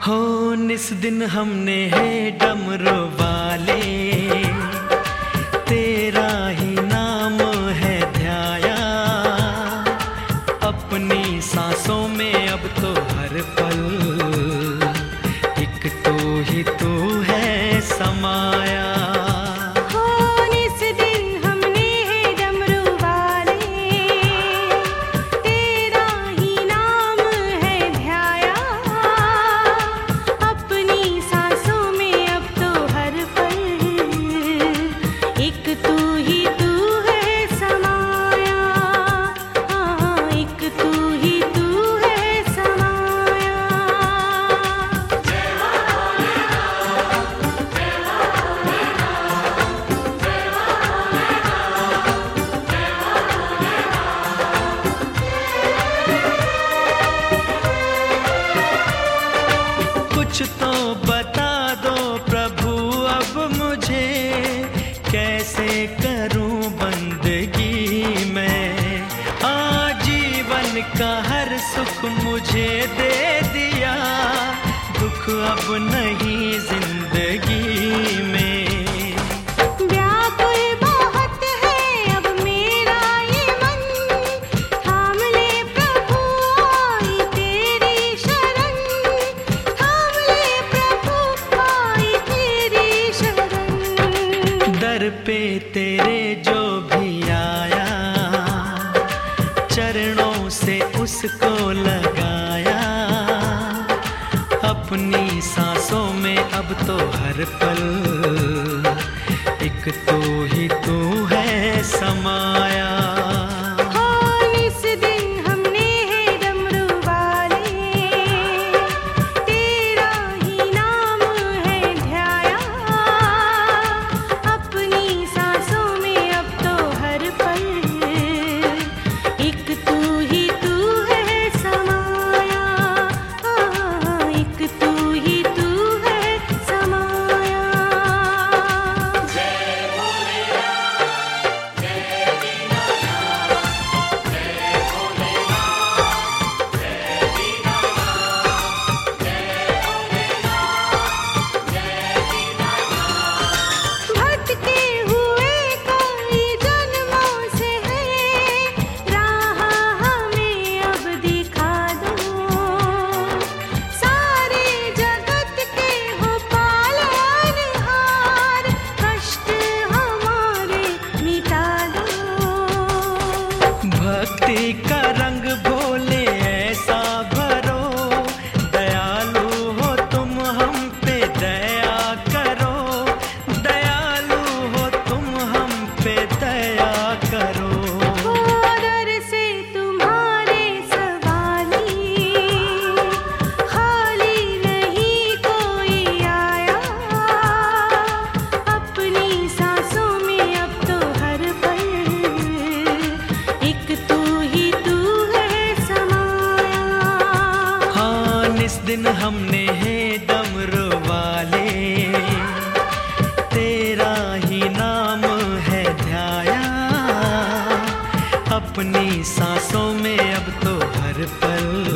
हो निस दिन हमने है डमरू वाले तेरा ही नाम है ध्याया, अपनी सांसों में अब तो हर पल एक तू ही तू है समाया। कुछ तो बता दो प्रभु अब मुझे, कैसे करूं बंदगी मैं। आजीवन का हर सुख मुझे दे दिया, दुख अब नहीं जिंदगी में। दर पे तेरे जो भी आया, चरणों से उसको लगाया, अपनी सांसों में अब तो हर पल एक तू ही तू है समाया। भक्ति का रंग भोले ऐसा भरो, दयालु हो तुम हम पे दया करो, दयालु हो तुम हम पे दया करो। दर से तुम्हारे सवाली खाली नहीं कोई आया, अपनी सांसों में अब तो हर पल एक तू ही तू है समाया। हाँ इस दिन हमने है डमरू वाले तेरा ही नाम है ध्याया, अपनी सांसों में अब तो हर पल